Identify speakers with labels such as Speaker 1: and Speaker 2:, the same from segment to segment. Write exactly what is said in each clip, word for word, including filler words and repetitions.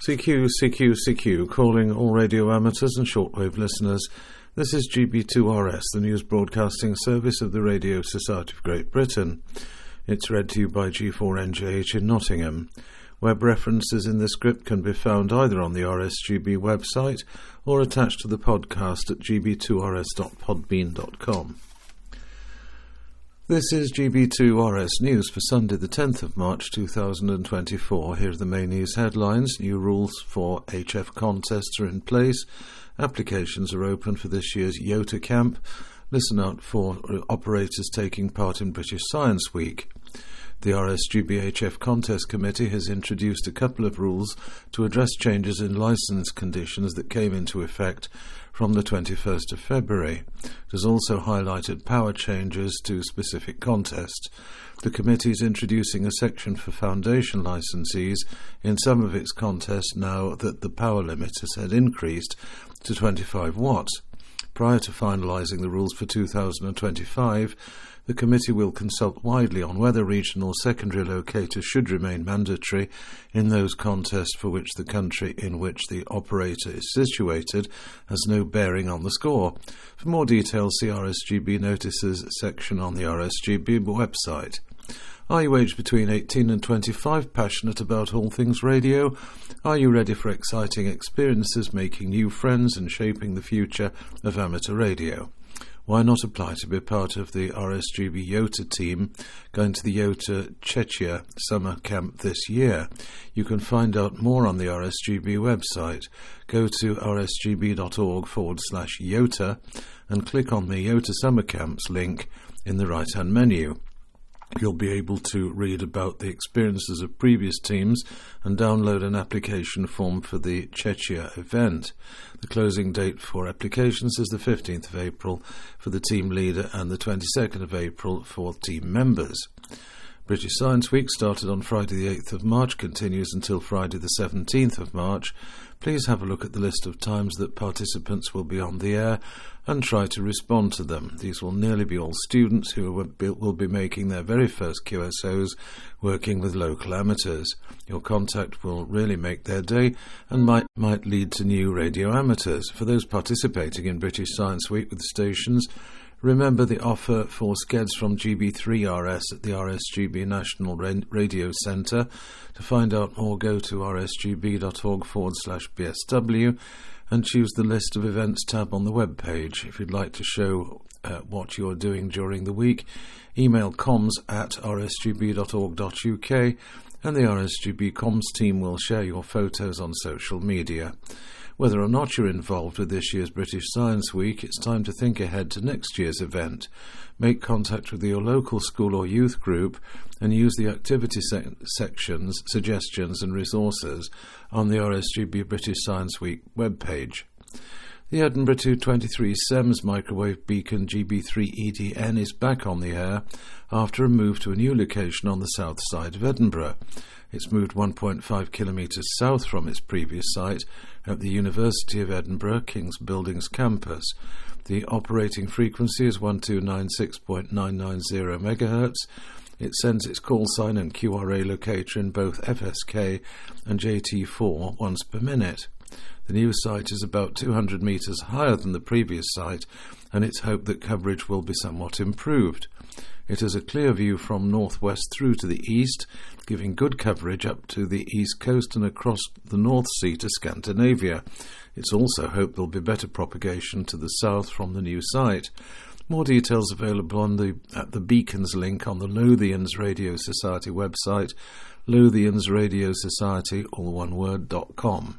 Speaker 1: C Q, C Q, C Q, calling all radio amateurs and shortwave listeners. This is G B two R S, the news broadcasting service of the Radio Society of Great Britain. It's read to you by G four N J H in Nottingham. Web references in the script can be found either on the R S G B website or attached to the podcast at g b two r s dot podbean dot com. This is G B two R S News for Sunday the tenth of March two thousand twenty-four. Here are the main news headlines. New rules for H F contests are in place. Applications are open for this year's YOTA camp. Listen out for operators taking part in British Science Week. The R S G B H F Contest Committee has introduced a couple of rules to address changes in licence conditions that came into effect from the twenty-first of February. It has also highlighted power changes to specific contests. The committee is introducing a section for foundation licensees in some of its contests now that the power limit has had increased to twenty-five watts. Prior to finalising the rules for two thousand twenty-five, the committee will consult widely on whether regional secondary locators should remain mandatory in those contests for which the country in which the operator is situated has no bearing on the score. For more details, see R S G B Notices section on the R S G B website. Are you aged between eighteen and twenty-five, passionate about all things radio? Are you ready for exciting experiences, making new friends and shaping the future of amateur radio? Why not apply to be part of the R S G B YOTA team going to the YOTA Czechia summer camp this year? You can find out more on the R S G B website. Go to rsgb.org forward slash YOTA and click on the YOTA summer camps link in the right-hand menu. You'll be able to read about the experiences of previous teams and download an application form for the Czechia event. The closing date for applications is the fifteenth of April for the team leader and the twenty-second of April for team members. British Science Week started on Friday the eighth of March, continues until Friday the seventeenth of March. Please have a look at the list of times that participants will be on the air and try to respond to them. These will nearly be all students who will be making their very first Q S Os working with local amateurs. Your contact will really make their day and might, might lead to new radio amateurs. For those participating in British Science Week with stations, remember the offer for skeds from G B three R S at the R S G B National Radio Centre. To find out more, go to rsgb.org forward slash BSW and choose the list of events tab on the web page. If you'd like to show uh, what you're doing during the week, email comms at rsgb.org.uk and the R S G B comms team will share your photos on social media. Whether or not you're involved with this year's British Science Week, it's time to think ahead to next year's event. Make contact with your local school or youth group and use the activity se- sections, suggestions and resources on the R S G B British Science Week webpage. The Edinburgh two twenty-three S E M S microwave beacon G B three E D N is back on the air after a move to a new location on the south side of Edinburgh. It's moved one point five kilometres south from its previous site at the University of Edinburgh King's Buildings campus. The operating frequency is one two nine six point nine nine zero megahertz. It sends its call sign and Q R A locator in both F S K and J T four once per minute. The new site is about two hundred metres higher than the previous site, and it's hoped that coverage will be somewhat improved. It has a clear view from northwest through to the east, giving good coverage up to the east coast and across the North Sea to Scandinavia. It's also hoped there'll be better propagation to the south from the new site. More details available on the at the Beacons link on the Lothians Radio Society website, lothians radio society, all one word, dot com.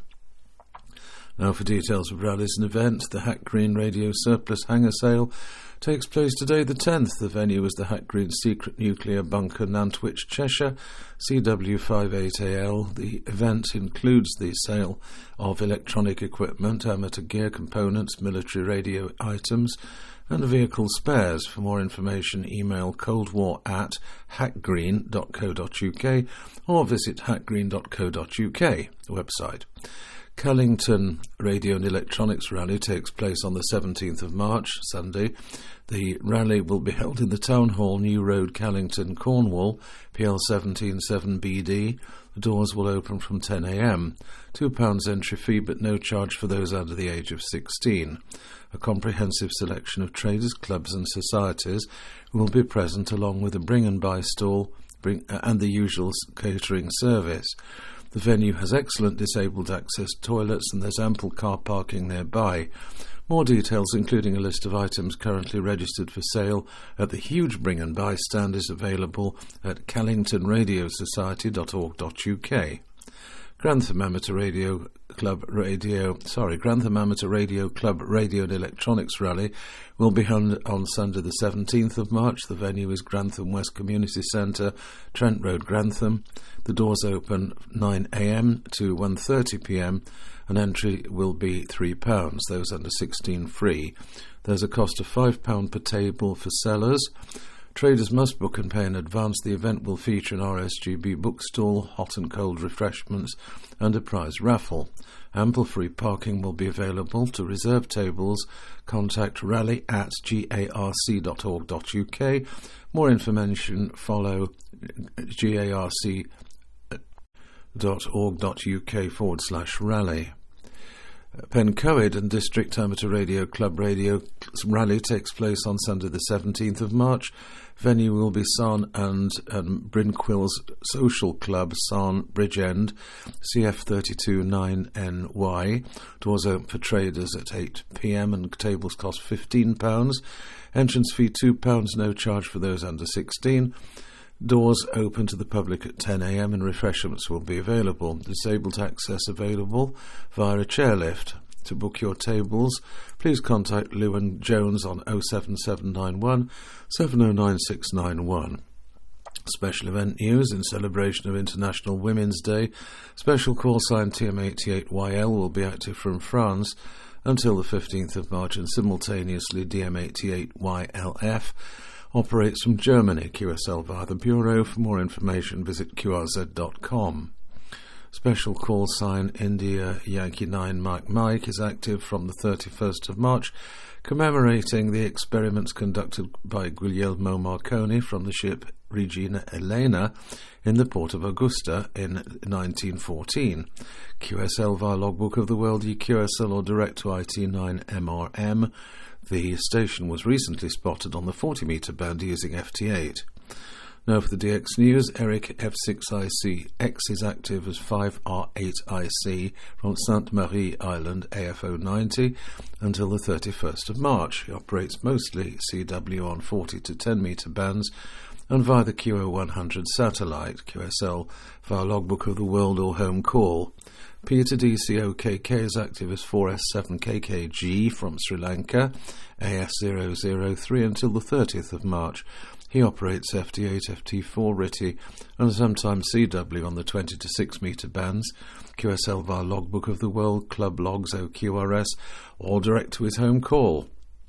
Speaker 1: Now for details of rallies and events, the Hack Green Radio Surplus Hangar Sale takes place today the tenth. The venue is the Hack Green Secret Nuclear Bunker, Nantwich, Cheshire, C W five eight A L. The event includes the sale of electronic equipment, amateur gear components, military radio items and vehicle spares. For more information, email coldwar at hackgreen dot co dot uk or visit hackgreen dot co dot uk website. Callington Radio and Electronics Rally takes place on the seventeenth of March, Sunday. The rally will be held in the Town Hall, New Road, Callington, Cornwall, P L one seven seven B D. The doors will open from ten a m. two pounds entry fee, but no charge for those under the age of sixteen. A comprehensive selection of traders, clubs and societies will be present, along with a bring and buy stall bring, uh, and the usual catering service. The venue has excellent disabled access toilets and there's ample car parking nearby. More details, including a list of items currently registered for sale at the huge bring and buy stand, is available at callington radio society dot org dot U K. Grantham Amateur Radio Club Radio, sorry, Grantham Amateur Radio Club Radio and Electronics Rally will be held on Sunday the seventeenth of March. The venue is Grantham West Community Centre, Trent Road, Grantham. The doors open nine a m to one thirty p m and entry will be three pounds, those under sixteen free. There's a cost of five pounds per table for sellers. Traders must book and pay in advance. The event will feature an R S G B bookstall, hot and cold refreshments and a prize raffle. Ample free parking will be available. To reserve tables, contact rally at garc dot org dot U K. More information follow garc dot org dot U K forward slash rally. Pencoed and District Amateur Radio Club Radio Rally takes place on Sunday the seventeenth of March. Venue will be Sarn and um, Brinquills Social Club, Sarn Bridgend, C F thirty-two nine N Y. Doors open for traders at eight p m and tables cost fifteen pounds. Entrance fee two pounds, no charge for those under sixteen. Doors open to the public at ten a m and refreshments will be available. Disabled access available via a chairlift. To book your tables, please contact Lewin Jones on oh seven seven nine one seven oh nine six nine one. Special event news: in celebration of International Women's Day, special call sign T M eighty-eight Y L will be active from France until the fifteenth of March, and simultaneously D M eighty-eight Y L F operates from Germany. Q S L via the Bureau. For more information, visit Q R Z dot com. Special call sign India Yankee nine Mike Mike is active from the thirty-first of March, commemorating the experiments conducted by Guglielmo Marconi from the ship Regina Elena in the port of Augusta in nineteen fourteen. Q S L via Logbook of the World, E Q S L or direct to I T nine M R M. The station was recently spotted on the forty metre band using F T eight. Now for the D X News, Eric F six I C X is active as five R eight I C from Sainte Marie Island A F O ninety until the thirty-first of March. He operates mostly C W on forty to ten metre bands and via the Q O one hundred satellite. Q S L via Logbook of the World or Home Call. Peter D C O K K is active as four S seven K K G from Sri Lanka, A S zero zero three until the thirtieth of March. He operates F T eight, F T four, R I T I and sometimes C W on the twenty to six metre bands. Q S L via Logbook of the World, Club Logs, O Q R S, or direct to his home call.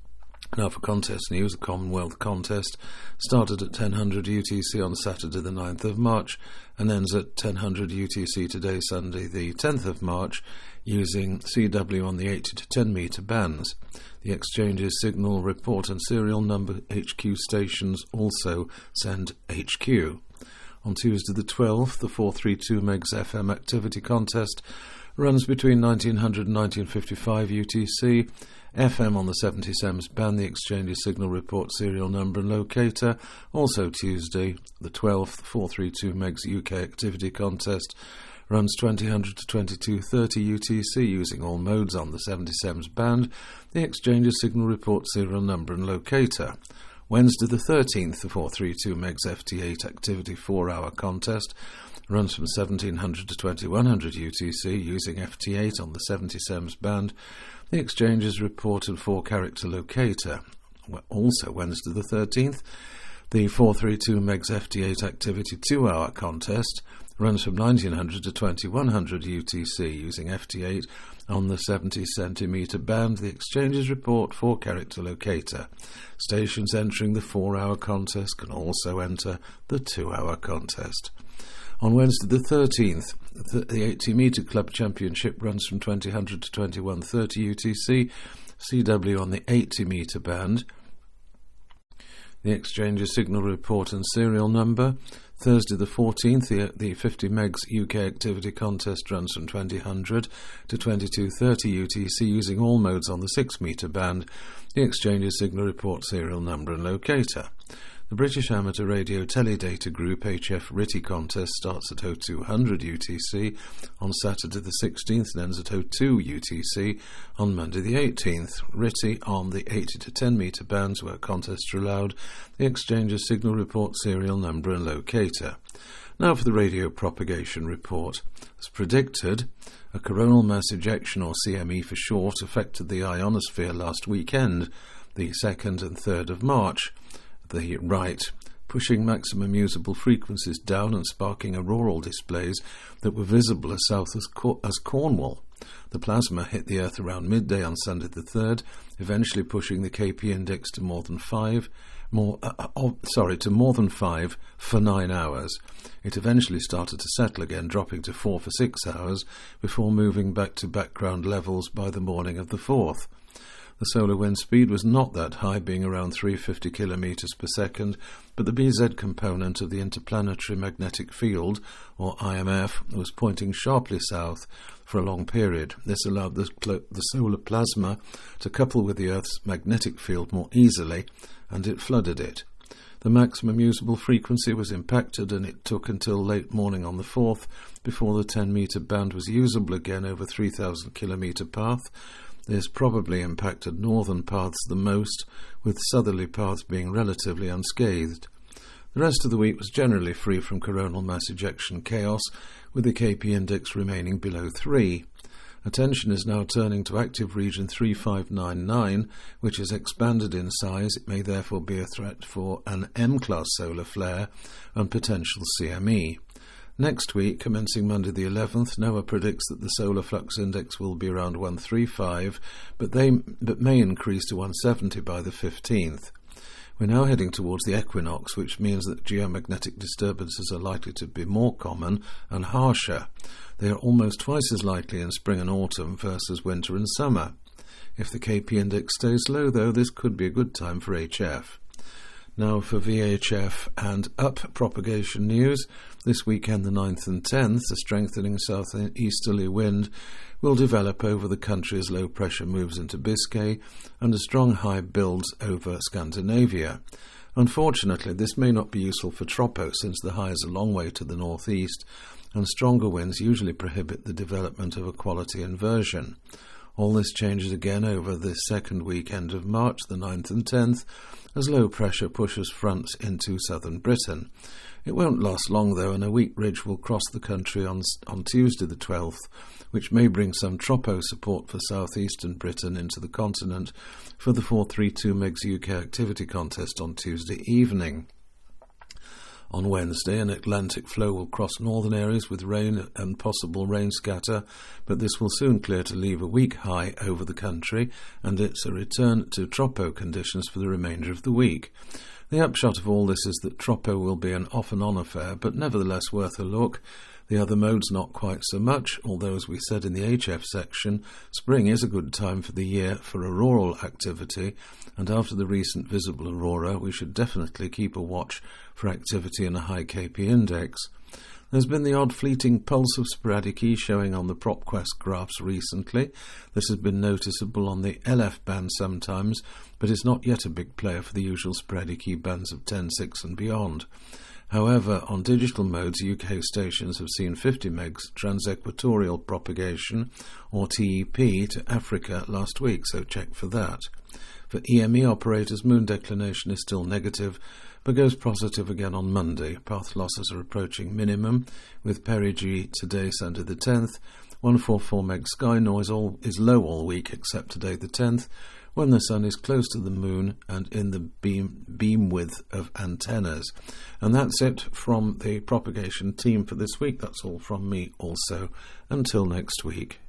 Speaker 1: Now for contest news, the Commonwealth contest started at ten hundred U T C on Saturday the ninth of March and ends at ten hundred U T C today, Sunday the tenth of March, using C W on the eighty to ten metre bands. The exchange's signal, report and serial number H Q stations also send H Q. On Tuesday the twelfth, the four thirty-two megs F M activity contest runs between nineteen hundred and nineteen fifty-five U T C. F M on the seventy S E M S band, the exchange's signal, report, serial number and locator. Also Tuesday the twelfth, the four thirty-two megs U K activity contest runs twenty hundred to twenty-two thirty U T C using all modes on the seventy S E M S band, the exchange's signal, report, serial number and locator. Wednesday the thirteenth, the four thirty-two megs F T eight activity four hour contest runs from seventeen hundred to twenty-one hundred U T C using F T eight on the seventy S E M S band, the exchange's report and four character locator. Also Wednesday the thirteenth, the four thirty-two megs F T eight activity two hour contest runs from nineteen hundred to twenty-one hundred U T C using F T eight on the seventy centimetre band, the exchange's report, four character locator. Stations entering the four hour contest can also enter the two hour contest. On Wednesday the thirteenth, the eighty metre club championship runs from twenty hundred to twenty-one thirty U T C, C W on the eighty metre band. The exchange's signal, report and serial number Thursday the fourteenth, the, the fifty megs U K activity contest runs from twenty hundred to twenty-two thirty U T C using all modes on the six metre band. The exchange's signal report serial number and locator. The British Amateur Radio Teledata Group H F R T I contest starts at oh two hundred U T C on Saturday the sixteenth and ends at oh two U T C on Monday the eighteenth. R T I on the eighty to ten metre bands where contests are allowed. The exchange's signal report serial number and locator. Now for the radio propagation report. As predicted, a coronal mass ejection, or C M E for short, affected the ionosphere last weekend, the second and third of March. The right, pushing maximum usable frequencies down and sparking auroral displays that were visible as south as, Cor- as Cornwall. The plasma hit the Earth around midday on Sunday the third, eventually pushing the K P index to more than five, more uh, oh, sorry, to more than five for nine hours. It eventually started to settle again, dropping to four for six hours before moving back to background levels by the morning of the fourth. The solar wind speed was not that high, being around three hundred fifty kilometres per second, but the B Z component of the Interplanetary Magnetic Field, or I M F, was pointing sharply south for a long period. This allowed the, the solar plasma to couple with the Earth's magnetic field more easily, and it flooded it. The maximum usable frequency was impacted, and it took until late morning on the fourth before the ten metre band was usable again over three thousand kilometre path. This probably impacted northern paths the most, with southerly paths being relatively unscathed. The rest of the week was generally free from coronal mass ejection chaos, with the K P index remaining below three. Attention is now turning to active region three five nine nine, which has expanded in size. It may therefore be a threat for an M-class solar flare and potential C M E. Next week, commencing Monday the eleventh, NOAA predicts that the solar flux index will be around one thirty-five, but, they, but may increase to one seventy by the fifteenth. We're now heading towards the equinox, which means that geomagnetic disturbances are likely to be more common and harsher. They are almost twice as likely in spring and autumn versus winter and summer. If the K P index stays low, though, this could be a good time for H F. Now for V H F and up propagation news. This weekend, the ninth and tenth, a strengthening south-easterly wind will develop over the country as low pressure moves into Biscay and a strong high builds over Scandinavia. Unfortunately, this may not be useful for Tropo, since the high is a long way to the northeast, and stronger winds usually prohibit the development of a quality inversion. All this changes again over the second weekend of March, the ninth and tenth, as low pressure pushes fronts into southern Britain. It won't last long, though, and a weak ridge will cross the country on, on Tuesday the twelfth, which may bring some Tropo support for southeastern Britain into the continent for the four thirty-two megs U K activity contest on Tuesday evening. On Wednesday, an Atlantic flow will cross northern areas with rain and possible rain scatter, but this will soon clear to leave a weak high over the country, and it's a return to Tropo conditions for the remainder of the week. The upshot of all this is that Tropo will be an off-and-on affair, but nevertheless worth a look. The other modes not quite so much, although, as we said in the H F section, spring is a good time for the year for auroral activity, and after the recent visible aurora, we should definitely keep a watch for activity in a high K P index. There's been the odd fleeting pulse of sporadic E showing on the PropQuest graphs recently. This has been noticeable on the L F band sometimes, but is not yet a big player for the usual sporadic E bands of ten, six and beyond. However, on digital modes, U K stations have seen fifty megs transequatorial propagation, or T E P, to Africa last week, so check for that. For E M E operators, moon declination is still negative, but goes positive again on Monday. Path losses are approaching minimum, with perigee today, Sunday the tenth. one forty-four meg sky noise all, is low all week except today the tenth, when the sun is close to the moon and in the beam, beam width of antennas. And that's it from the propagation team for this week. That's all from me also. Until next week.